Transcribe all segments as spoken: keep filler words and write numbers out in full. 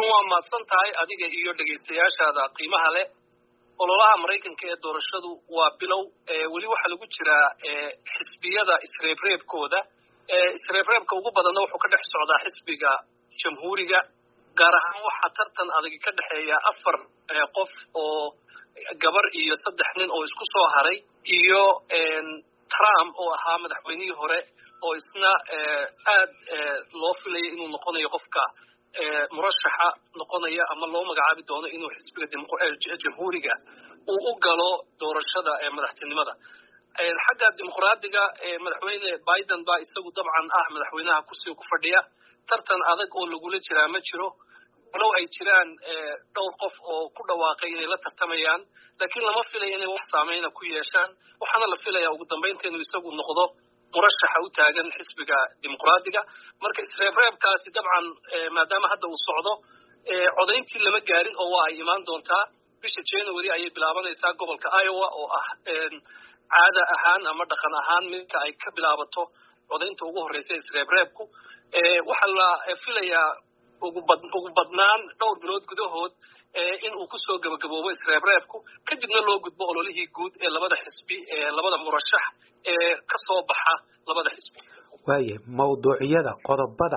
harun waa mahadsan tahay adiga iyo dhegaystayaashaada qiimaha leh ololaha maraykanka ee doorashadu waa bilow weli waxaa lagu jiraa xisbiyada isreebreebkooda isreebreebka ugu badanna wuxuu ka dhex socdaa xisbiga jamhuuriga gaar ahaan waxaa tartan adag ka dhexeeya afar qof oo gabar iyo saddex nin oo isku soo haray iyo Trump oo ahaa madaxweynihii hore oo isna aad loo filayay inuu noqonayo qofka murashaxa noqonaya ama loo magacaabi doono inuu xisbiga jamhuuriga uu u galo doorashada madaxtinimada xagga dimuqraadiga madaxweyne Biden baa isagu dabcan ah madaxweynaha kursiga ku fadhiya tartan adag oo lagula jiraa ma jiro walow ay jiraan dhowr qof oo ku dhawaaqay inay la tartamayaan laakiin lama filayo inay wax saameyn ku yeeshaan waxaana la filayaa ugu dambeyntii inuu isagu noqdo murashaxa u taagan xisbiga dimuqraadiga marka isreebreebkaasi dabcan maadaama hadda uu socdo codayntii lama gaarin oo waa ay imaan doontaa bisha January ayay bilaabanaysaa gobolka Iowa oo ah caada ahaan ama dhaqan ahaan midka ay ka bilaabato codaynta ugu horeysa isreebreebku waxa la filayaa ugu badnaan dhowr bilood gudahood in uu ku soo gabagaboobo isreebreebku kadibna loo gudbo ololihii guud ee labada xisbi ee labada murashax ee ka soo baxa labada xisbi waaye mawduucyada qodobada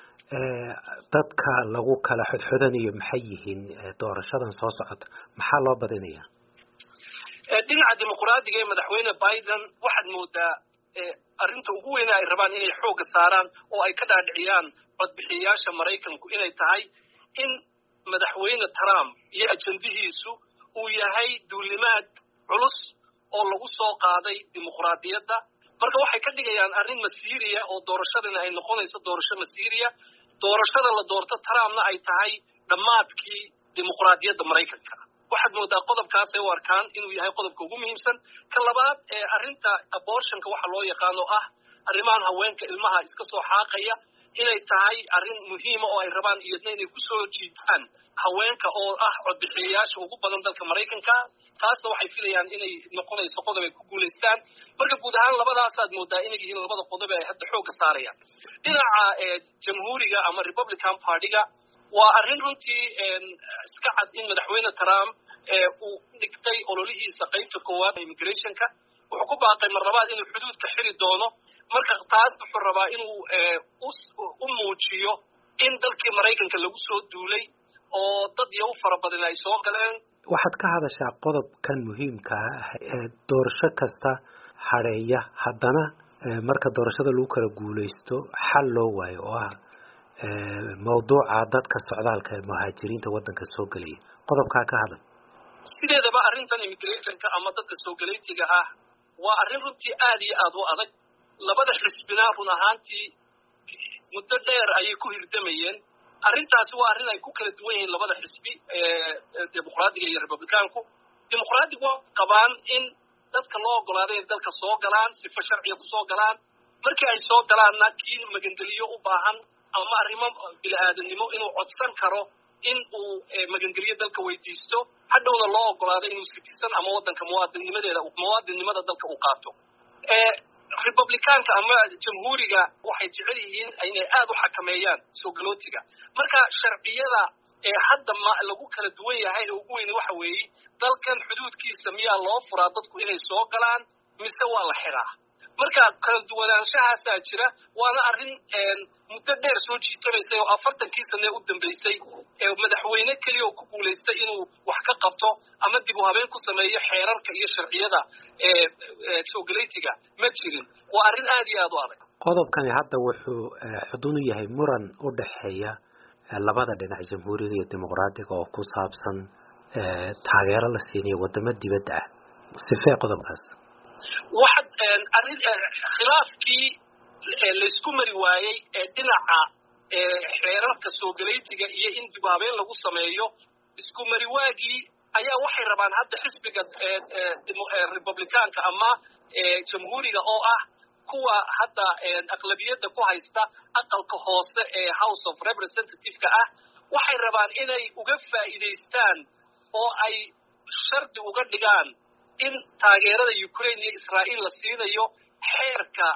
dadka lagu kala xodxodanayo maxay yihiin doorashadan soo socota maxaa loo badinayaa dhinaca dimuqraadiga ee madaxweyne Biden waxaad moodaa arrinta ugu weyn ay rabaan inay xooga saaraan oo ay ka dhaadhiciyaan codbixiyaasha Maraykanku inay tahay in madaxweyne Trump iyo ajandihiisu uu yahay duulimaad culus oo lagu soo qaaday dimuqraadiyadda marka waxay ka dhigayaan arrin masiiriya oo doorashadana ay noqonayso doorasho masiiriya doorashada la doorto Trumpna ay tahay dhamaadkii dimuqraadiyadda Maraykanka waxaad moodaa qodobkaas ay u arkaan inuu yahay qodobka ugu muhiimsan ka labaad ee arrinta abortionka waxa loo yaqaan oo ah arrimahan haweenka ilmaha iska soo xaaqaya inay tahay arrin muhiim oo ay rabaan iyadna inay ku soo jiitaan haweenka oo ah codbixiyayaasha ugu badan dalka Maraykanka taasna waxay filayaan inay noqonayso qodob ay ku guuleystaan marka guud ahaan labadaas aad moodaa inay yihiin labada qodob ee hadda xoog saarayaan dhinaca jamhuuriga ama Republican Party-ga waa arrin runtii iska cad in madaxweyne Trump uu dhigtay ololihiisa qaybta koowaad ee immigration-ka wuxuu ku baaqay mar labaad inuu xuduudka xiri doono marka taas wuxuu rabaa inuu u muujiyo in dalkii Maraykanka lagu soo duulay oo dad iyo u fara badan ay soo galeen waxaad ka hadashaa qodobkan muhiimka ah ee doorasho kasta hareeya haddana marka doorashada lagu kala guuleysto xal loo waayo oo ah mawduuca dadka socdaalka ee muhaajiriinta waddanka soo galaya qodobkaa ka hadal sideedaba arrintan immigration-ka ama dadka soo galaytiga ah waa arrin runtii aad iyo aad u adag labada xisbina run ahaantii muddo dheer ayay ku hirdamayeen arrintaasi waa arrin ay ku kala duwan yihiin labada xisbi ee dimuqraadiga iyo republicaanku dimuqraadigu qabaan in dadka loo ogolaaday in dalka soo galaan sifa sharciya ku soo galaan markii ay soo galaanna kii magangeliyo u baahan ama arrimo bini'aadanimo inuu codsan karo in uu magangeliyo dalka weydiisto hadhowna loo ogolaaday inuu citizen ama waddanka muwaadinimadeeda muwaadinimada dalka uu qaato republicaanka ama jamhuuriga waxay jecel yihiin inay aad u xakameeyaan soo galootiga marka sharciyada ee hadda ma lagu kala duwan yahay ugu weyn waxa weeye dalkan xuduudkiisa miyaa loo furaa dadku inay soo galaan mise waa la xiraa marka kala duwanaanshahaas jira waana arrin muddo dheer soo jiitamaysay oo afartankii sano u dambeysay ee madaxweyne kaliya ku guuleystay inuu wax ka qabto ama dib u habeen ku sameeyo xeerarka iyo sharciyada ee soo galeytiga ma jirin waa arrin aad iyo aad u adag qodobkani hadda wuxuu xudun u yahay muran u dhaxeeya labada dhinac jamhuuriga iyo dimuqraadiga oo ku saabsan taageero la siinayo wadamo dibadda ah sifee qodobkaas waxad arrin khilaafkii la isku mari waayay ee dhinaca xeerarka soo galeytiga iyo in dib habeen lagu sameeyo isku mari waagii ayaa waxay rabaan hadda xisbiga republicaanka ama jamhuuriga oo ah kuwa hadda aqlabiyadda ku haysta aqalka hoose ee House of Representative-ka ah waxay rabaan inay uga faa'iideystaan oo ay shardi uga dhigaan in taageerada Ukraine iyo Israa'iil la siinayo xeerka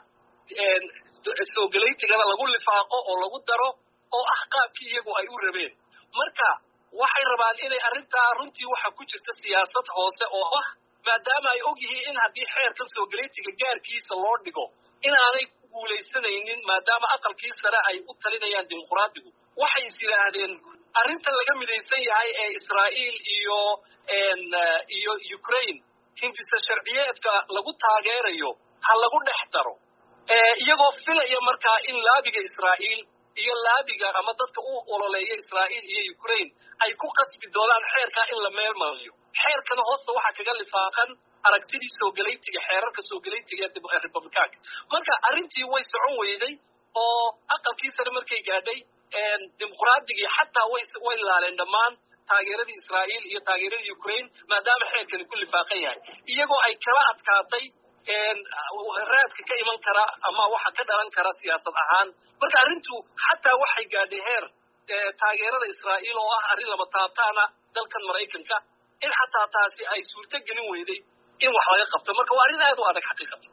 soo galeytigana lagu lifaaqo oo lagu daro oo ah qaabkii iyagu ay u rabeen marka waxay rabaan inay arrintaa runtii waxa ku jirta siyaasad hoose oo ah maadaama ay og yihiin in haddii xeerkan soo galeytiga gaarkiisa loo dhigo inaanay ku guulaysanaynin maadaama aqalkii sare ay u talinayaan dimuqraadigu waxay is yidhaahdeen arrintan laga midaysan yahay ee israa'iil iyo iyo ukraine hindisa sharciyeedka lagu taageerayo ha lagu dhex daro iyagoo filaya markaa in laabiga israa'iil iyo laabiga ama dadka u ololeeya israa'iil iyo ukraine ay ku qasbi doonaan xeerkaa in la meel mariyo xeerkana hoosta waxaa kaga lifaaqan aragtidii soo galeytiga xeerarka soo galeytiga ee republicaanka marka arrintii way socon weyday oo aqalkii sare markay gaadhay dimuqraadigii xataa way way laaleen dhammaan taageeradii israa'iil iyo taageeradii ukraine maadaama xeerkani ku lifaaqan yahay iyagoo ay kala adkaatay raadka ka iman kara ama waxa ka dhalan kara siyaasad ahaan marka arrintu xataa waxay gaadhay heer taageerada israa'iil oo ah arrin lama taabtaana dalkan maraykanka in xataa taasi ay suurto gelin weyday in wax laga qabto marka waa arrin aad u adag xaqiiqatan